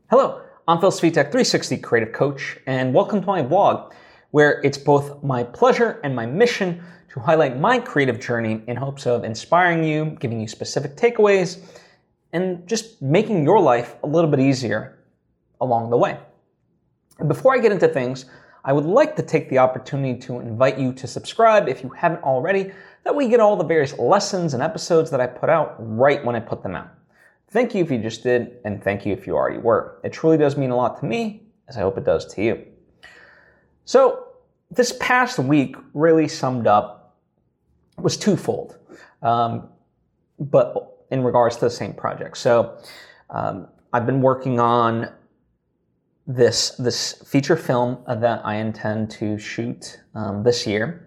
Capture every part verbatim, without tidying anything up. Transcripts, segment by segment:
Hello, I'm Phil Svitek, three sixty Creative Coach, and welcome to my vlog, where it's both my pleasure and my mission to highlight my creative journey in hopes of inspiring you, giving you specific takeaways, and just making your life a little bit easier along the way. And before I get into things, I would like to take the opportunity to invite you to subscribe if you haven't already. That way you get all the various lessons and episodes that I put out right when I put them out. Thank you if you just did, and thank you if you already were. It truly does mean a lot to me, as I hope it does to you. So, this past week really summed up, was twofold, um, but in regards to the same project. So, um, I've been working on this, this feature film that I intend to shoot um, this year.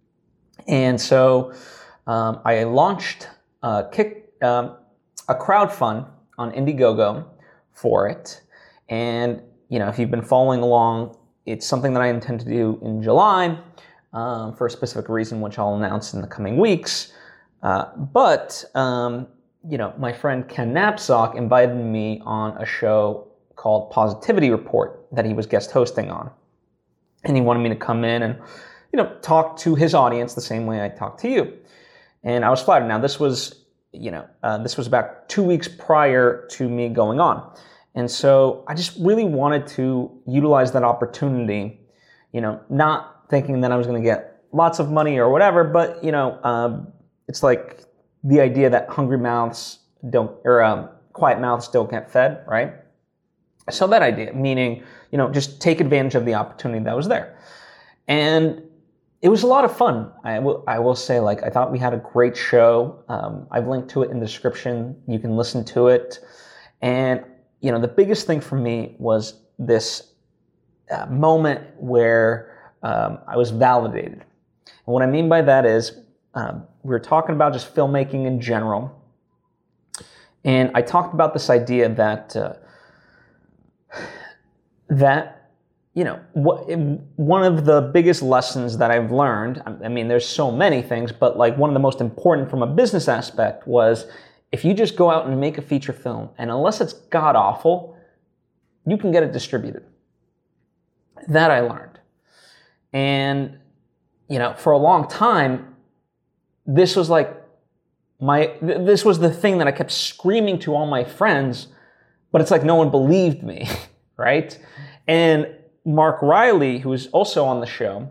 And so, um, I launched a kick... Um, a crowdfund on Indiegogo for it. And, you know, if you've been following along, it's something that I intend to do in July um, for a specific reason, which I'll announce in the coming weeks. Uh, but, um, you know, my friend Ken Napzok invited me on a show called Positivity Report that he was guest hosting on. And he wanted me to come in and, you know, talk to his audience the same way I talk to you. And I was flattered. Now, this was You know, uh, this was about two weeks prior to me going on. And so I just really wanted to utilize that opportunity, you know, not thinking that I was going to get lots of money or whatever, but, you know, um, it's like the idea that hungry mouths don't, or um, quiet mouths don't get fed, right? So that idea, meaning, you know, just take advantage of the opportunity that was there. And it was a lot of fun. I will, I will say, like, I thought we had a great show. Um, I've linked to it in the description. You can listen to it. And, you know, the biggest thing for me was this uh, moment where um, I was validated. And what I mean by that is um, we were talking about just filmmaking in general. And I talked about this idea that, uh, that, you know, what, one of the biggest lessons that I've learned, I mean, there's so many things, but like one of the most important from a business aspect was if you just go out and make a feature film, and unless it's god awful, you can get it distributed. That I learned. And, you know, for a long time, this was like my, this was the thing that I kept screaming to all my friends, but it's like no one believed me, right? And Mark Riley, who was also on the show,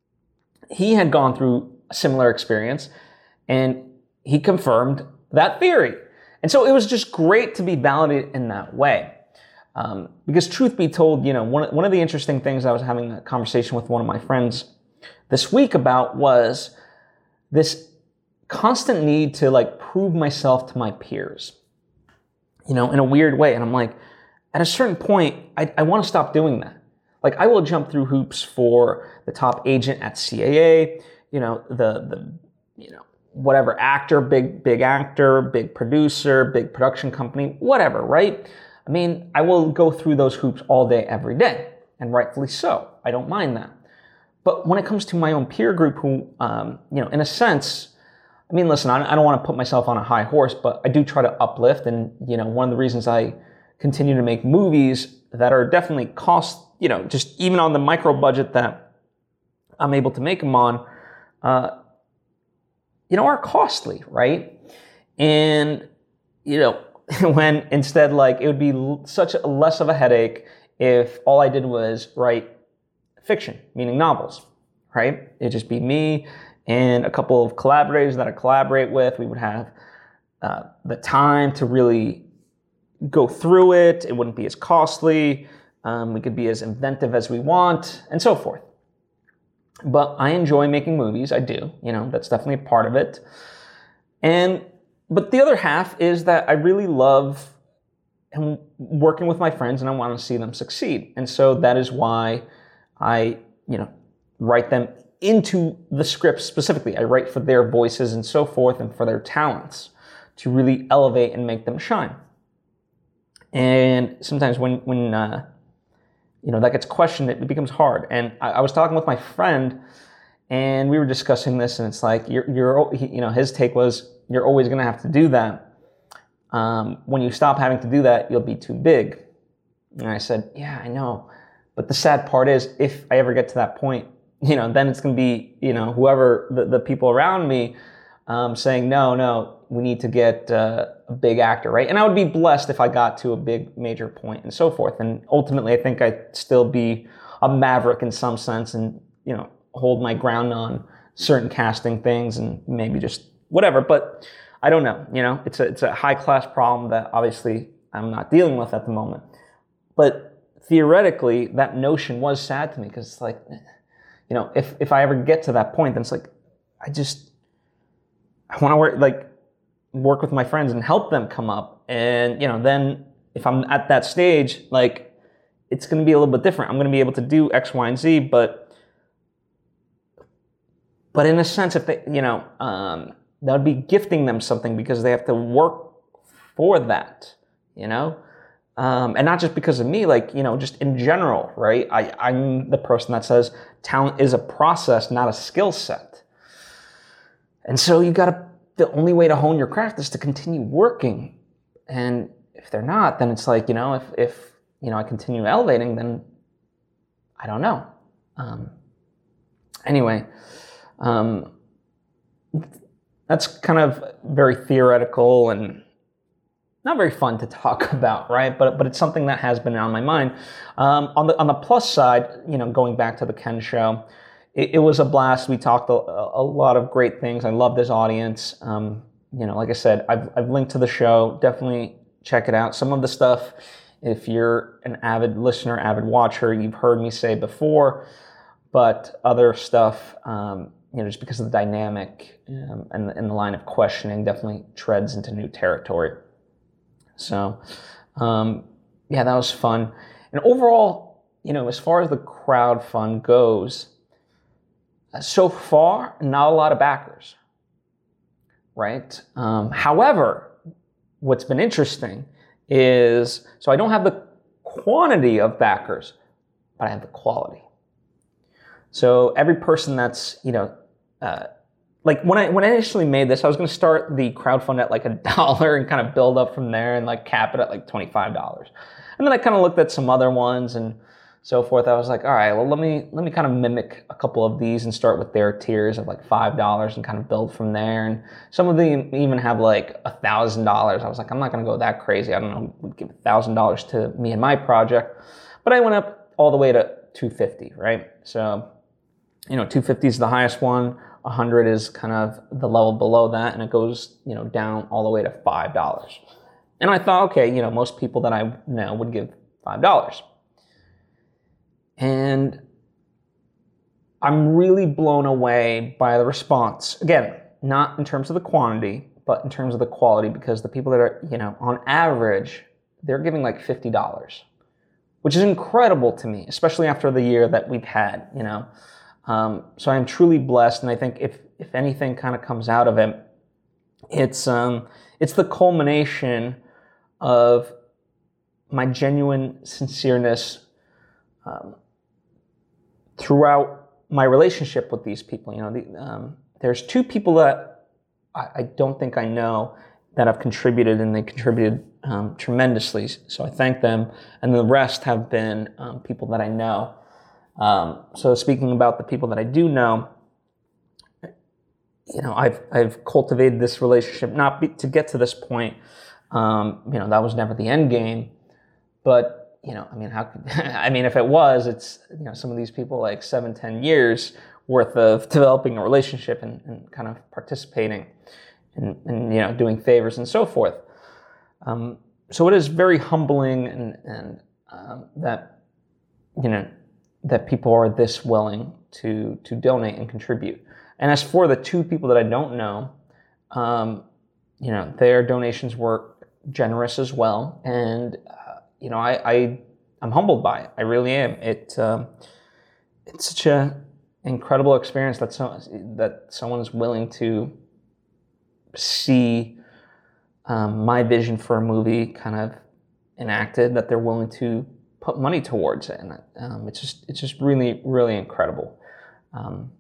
he had gone through a similar experience, and he confirmed that theory. And so it was just great to be validated in that way. Um, because truth be told, you know, one, one of the interesting things I was having a conversation with one of my friends this week about was this constant need to, like, prove myself to my peers, you know, in a weird way. And I'm like, at a certain point, I, I want to stop doing that. Like, I will jump through hoops for the top agent at C A A, you know, the, the, you know, whatever actor, big, big actor, big producer, big production company, whatever, right? I mean, I will go through those hoops all day, every day, and rightfully so. I don't mind that. But when it comes to my own peer group who, um, you know, in a sense, I mean, listen, I, I don't want to put myself on a high horse, but I do try to uplift. And, you know, one of the reasons I continue to make movies that are definitely cost, you know, just even on the micro budget that I'm able to make them on, uh, you know, are costly, right? And, you know, when instead, like, it would be such a less of a headache if all I did was write fiction, meaning novels, right? It'd just be me and a couple of collaborators that I collaborate with. We would have uh, the time to really go through it. It wouldn't be as costly. Um, we could be as inventive as we want, and so forth. But I enjoy making movies. I do. You know, that's definitely a part of it. And but the other half is that I really love working with my friends, and I want to see them succeed. And so that is why I, you know, write them into the script specifically. I write for their voices and so forth, and for their talents to really elevate and make them shine. And sometimes when when uh, you know, that gets questioned, it becomes hard. And I, I was talking with my friend, and we were discussing this, and it's like, you're, you're, you know, his take was, you're always going to have to do that. Um, when you stop having to do that, you'll be too big. And I said, yeah, I know. But the sad part is, if I ever get to that point, you know, then it's going to be, you know, whoever, the, the people around me um, saying, no, no, we need to get uh, a big actor, right? And I would be blessed if I got to a big major point and so forth. And ultimately, I think I'd still be a maverick in some sense and, you know, hold my ground on certain casting things and maybe just whatever. But I don't know, you know, it's a, it's a high class problem that obviously I'm not dealing with at the moment. But theoretically, that notion was sad to me because it's like, you know, if, if I ever get to that point, then it's like, I just, I want to work, like, work with my friends and help them come up. And, you know, then if I'm at that stage, like, it's going to be a little bit different. I'm going to be able to do X, Y, and Z, but, but in a sense, if they, you know, um, that would be gifting them something because they have to work for that, you know? Um, and not just because of me, like, you know, just in general, right? I, I'm the person that says talent is a process, not a skill set. And so you got to, the only way to hone your craft is to continue working. And if they're not, then it's like, you know, if, if you know, I continue elevating, then I don't know. Um, anyway, um, that's kind of very theoretical and not very fun to talk about, right? But but it's something that has been on my mind. Um, on the on the plus side, you know, going back to the Ken show, it, it was a blast. We talked a, a lot of great things. I love this audience. Um, you know, like I said, I've I've linked to the show. Definitely check it out. Some of the stuff, if you're an avid listener, avid watcher, you've heard me say before, but other stuff, um, you know, just because of the dynamic um, and, and the line of questioning, definitely treads into new territory. So, um, yeah, that was fun. And overall, you know, as far as the crowd fund goes, so far, not a lot of backers, right? Um, however, what's been interesting is, so I don't have the quantity of backers, but I have the quality. So every person that's, you know, uh, like when I when I initially made this, I was going to start the crowdfund at like a dollar and kind of build up from there and like cap it at like twenty-five dollars. And then I kind of looked at some other ones and so forth. I was like, all right, well, let me let me kind of mimic a couple of these and start with their tiers of like five dollars and kind of build from there. And some of them even have like one thousand dollars. I was like, I'm not going to go that crazy. I don't know, give one thousand dollars to me and my project. But I went up all the way to two hundred fifty dollars, right? So, you know, two hundred fifty dollars is the highest one. one hundred is kind of the level below that, and it goes, you know, down all the way to five dollars. And I thought, okay, you know, most people that I know would give five dollars. And I'm really blown away by the response. Again, not in terms of the quantity, but in terms of the quality, because the people that are, you know, on average, they're giving like fifty dollars, which is incredible to me, especially after the year that we've had, you know. Um, so I'm truly blessed, and I think if if anything kind of comes out of it, it's um, it's the culmination of my genuine sincereness um, throughout my relationship with these people. You know, the, um, there's two people that I, I don't think I know that have contributed, and they contributed um, tremendously. So I thank them, and the rest have been um, people that I know. Um, so speaking about the people that I do know, you know, I've I've cultivated this relationship not be, to get to this point. Um, you know, that was never the end game, but you know, I mean, how could I mean, if it was, it's, you know, some of these people like seven, ten years worth of developing a relationship and, and kind of participating and, and you know, doing favors and so forth. Um, so it is very humbling and and um, that you know. that people are this willing to to donate and contribute. And as for the two people that I don't know, um, you know, their donations were generous as well. And, uh, you know, I, I, I'm humbled by it. I really am. It, um, it's such an incredible experience that, so, that someone is willing to see um, my vision for a movie kind of enacted, that they're willing to put money towards it, and um, it's just it's just really really incredible. Um,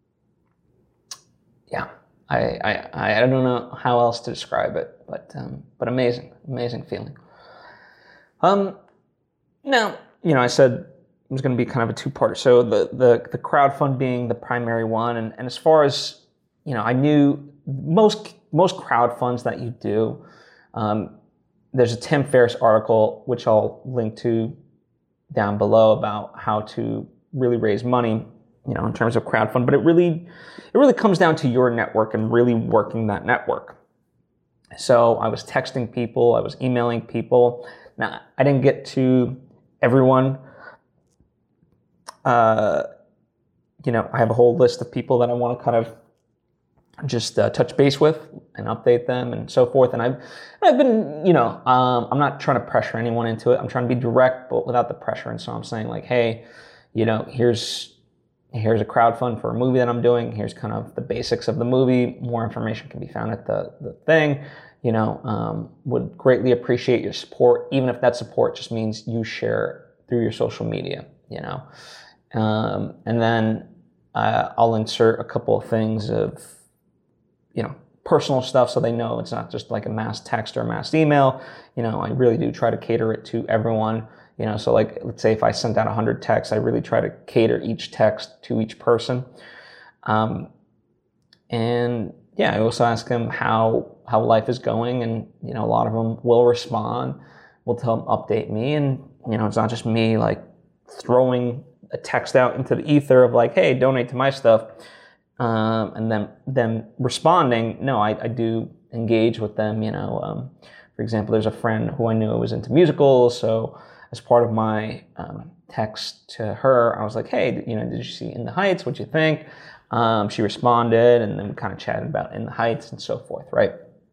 yeah, I, I I don't know how else to describe it, but um, but amazing amazing feeling. Um, Now, you know, I said it was going to be kind of a two-parter. So the the the crowdfund being the primary one, and, and as far as, you know, I knew most most crowdfunds that you do, um, there's a Tim Ferriss article which I'll link to down below about how to really raise money, you know, in terms of crowdfund. But it really it really comes down to your network and really working that network. So I was texting people, I was emailing people. Now, I didn't get to everyone. Uh, you know, I have a whole list of people that I want to kind of just uh, touch base with and update them and so forth. And I've, I've been, you know, um, I'm not trying to pressure anyone into it. I'm trying to be direct, but without the pressure. And so I'm saying like, hey, you know, here's, here's a crowdfund for a movie that I'm doing. Here's kind of the basics of the movie. More information can be found at the, the thing. You know, um, would greatly appreciate your support, even if that support just means you share through your social media, you know. Um, and then uh, I'll insert a couple of things of, you know, personal stuff so they know it's not just like a mass text or a mass email. You know, I really do try to cater it to everyone. You know, so like, let's say if I sent out one hundred texts, I really try to cater each text to each person. Um, and yeah, I also ask them how how life is going, and you know, a lot of them will respond, will tell them, update me, and you know, it's not just me like throwing a text out into the ether of like, hey, donate to my stuff, um, and then them responding. No, I, I do engage with them. You know, um, for example, there's a friend who I knew was into musicals, so as part of my um, text to her, I was like, hey, you know, did you see In the Heights? What'd you think? Um, she responded, and then we kind of chatted about In the Heights and so forth, right?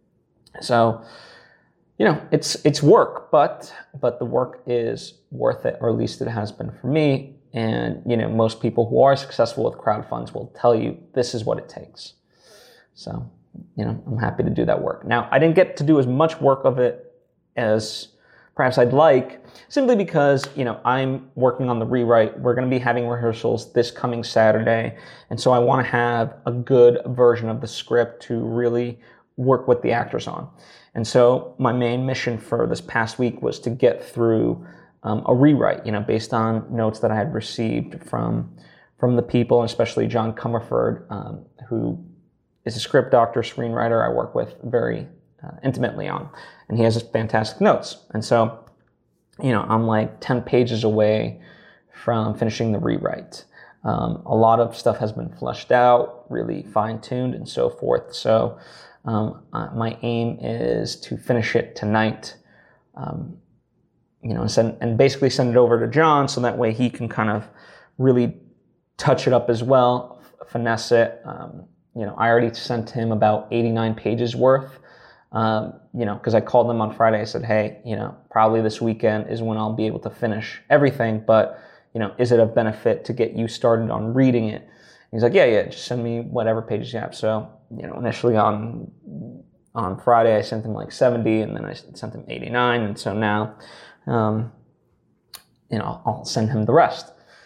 So, you know, it's it's work, but but the work is worth it, or at least it has been for me. And you know, most people who are successful with crowdfunds will tell you this is what it takes. So, you know, I'm happy to do that work. Now, I didn't get to do as much work of it as perhaps I'd like, simply because, you know, I'm working on the rewrite. We're going to be having rehearsals this coming Saturday, and so I want to have a good version of the script to really work with the actors on. And so my main mission for this past week was to get through um, a rewrite, you know, based on notes that I had received from from the people, especially John Comerford, um, who is a script doctor, screenwriter I work with very uh, intimately on, and he has fantastic notes. And so, you know, I'm like ten pages away from finishing the rewrite. Um, a lot of stuff has been fleshed out, really fine-tuned and so forth. So um, uh, my aim is to finish it tonight, um, you know, and, send, and basically send it over to John so that way he can kind of really touch it up as well, finesse it. Um, you know, I already sent him about eighty-nine pages worth. Um, you know, because I called them on Friday. I said, hey, you know, probably this weekend is when I'll be able to finish everything, but, you know, is it of benefit to get you started on reading it? And he's like, yeah, yeah, just send me whatever pages you have. So, you know, initially on on Friday, I sent him like seventy, and then I sent him eighty-nine, and so now, um, you know, I'll send him the rest.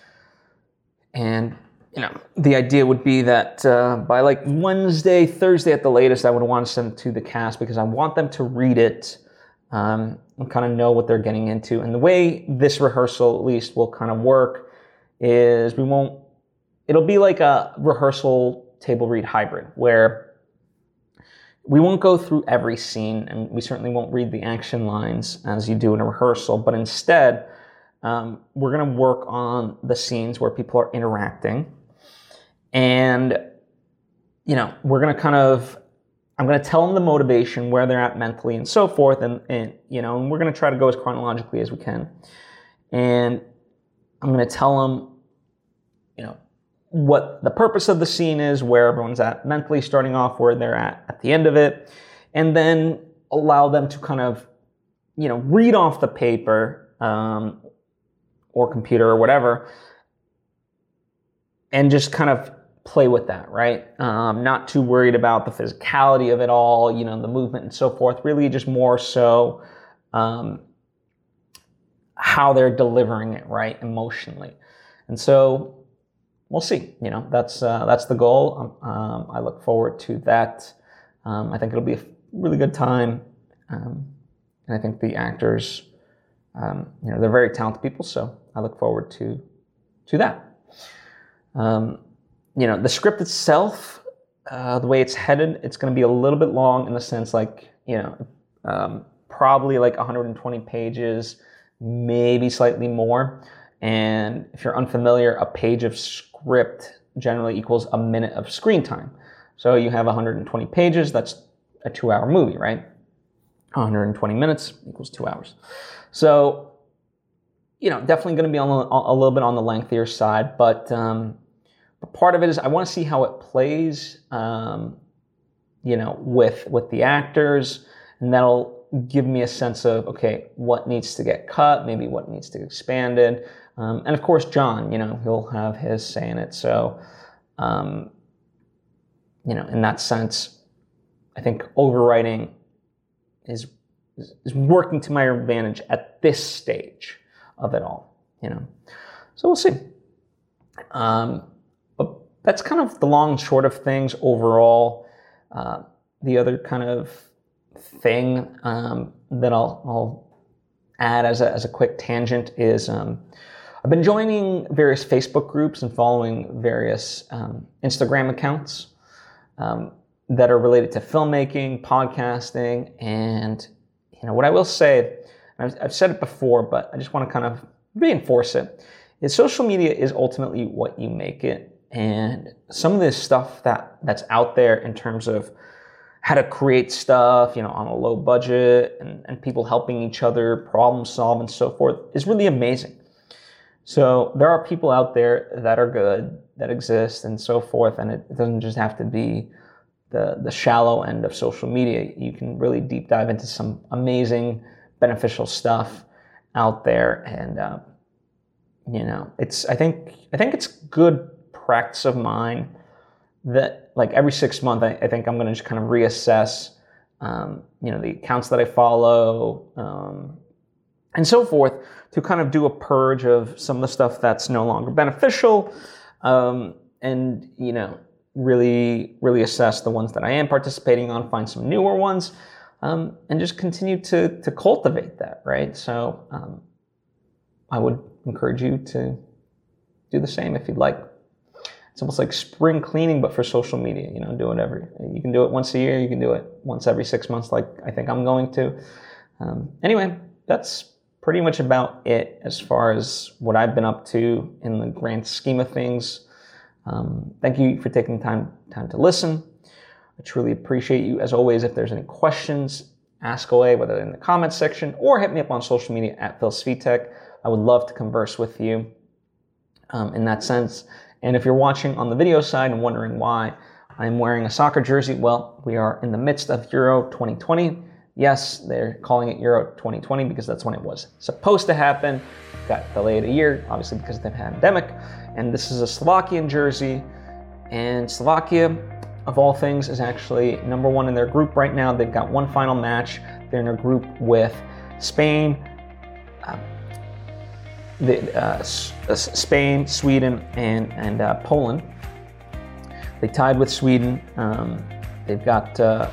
And you know, the idea would be that uh, by like Wednesday, Thursday at the latest, I would want to send it to the cast because I want them to read it um, and kind of know what they're getting into. And the way this rehearsal, at least, will kind of work is we won't, it'll be like a rehearsal table read hybrid where we won't go through every scene, and we certainly won't read the action lines as you do in a rehearsal, but instead, um, we're going to work on the scenes where people are interacting. And, you know, we're going to kind of, I'm going to tell them the motivation, where they're at mentally and so forth. And, and you know, and we're going to try to go as chronologically as we can. And I'm going to tell them, you know, what the purpose of the scene is, where everyone's at mentally starting off, where they're at at the end of it. And then allow them to kind of, you know, read off the paper um, or computer or whatever, and just kind of play with that, right? Um, not too worried about the physicality of it all, you know, the movement and so forth. Really just more so um, how they're delivering it, right, emotionally. And so we'll see. You know, that's uh, that's the goal. Um, um, I look forward to that. Um, I think it'll be a really good time, um, and I think the actors um, you know, they're very talented people, so I look forward to to that. Um, you know, the script itself, uh, the way it's headed, it's going to be a little bit long in the sense, like, you know, um, probably like one hundred twenty pages, maybe slightly more. And if you're unfamiliar, a page of script generally equals a minute of screen time. So you have one hundred twenty pages, that's a two-hour movie, right? one hundred twenty minutes equals two hours. So, you know, definitely going to be on a, a little bit on the lengthier side, but, um, but part of it is I want to see how it plays, um, you know, with with the actors, and that'll give me a sense of, okay, what needs to get cut, maybe what needs to be expanded. Um, and of course, John, you know, he'll have his say in it. So, um, you know, in that sense, I think overwriting is is working to my advantage at this stage of it all, you know. So we'll see. Um, but that's kind of the long and short of things overall. Uh, the other kind of thing um, that I'll, I'll add as a, as a quick tangent is um, I've been joining various Facebook groups and following various um, Instagram accounts um, that are related to filmmaking, podcasting, and you know what I will say, I've, I've said it before, but I just want to kind of reinforce it, is social media is ultimately what you make it. And some of this stuff that that's out there in terms of how to create stuff, you know, on a low budget and, and people helping each other problem solve and so forth is really amazing. So there are people out there that are good, that exist and so forth, and it, it doesn't just have to be the, the shallow end of social media. You can really deep dive into some amazing, beneficial stuff out there. And, uh, you know, it's, I think, I think it's good practice of mine that like every six months, I, I think I'm going to just kind of reassess, um, you know, the accounts that I follow, um, and so forth, to kind of do a purge of some of the stuff that's no longer beneficial, um, and, you know, really, really assess the ones that I am participating on, find some newer ones, um, and just continue to, to cultivate that, right? So um, I would encourage you to do the same if you'd like. It's almost like spring cleaning, but for social media. You know, do it every, you can do it once a year, you can do it once every six months, like I think I'm going to. Um, anyway, that's pretty much about it as far as what I've been up to in the grand scheme of things. Um, thank you for taking time time to listen. I truly appreciate you. As always, if there's any questions, ask away, whether in the comments section or hit me up on social media at Phil Svitek. I would love to converse with you um, in that sense. And if you're watching on the video side and wondering why I'm wearing a soccer jersey, well, we are in the midst of Euro twenty twenty. Yes, they're calling it Euro twenty twenty because that's when it was supposed to happen. Got delayed a year, obviously because of the pandemic. And this is a Slovakian jersey. And Slovakia, of all things, is actually number one in their group right now. They've got one final match. They're in a group with Spain, uh, the, uh, Spain, Sweden, and, and uh, Poland. They tied with Sweden. Um, they've got... Uh,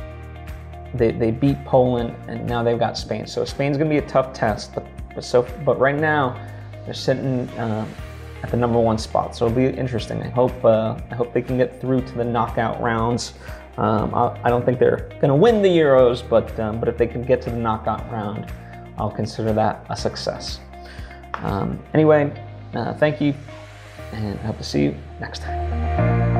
They, they beat Poland, and now they've got Spain. So Spain's going to be a tough test, but but, so, but right now they're sitting uh, at the number one spot. So it'll be interesting. I hope uh, I hope they can get through to the knockout rounds. Um, I, I don't think they're going to win the Euros, but um, but if they can get to the knockout round, I'll consider that a success. Um, anyway, uh, thank you, and I hope to see you next time.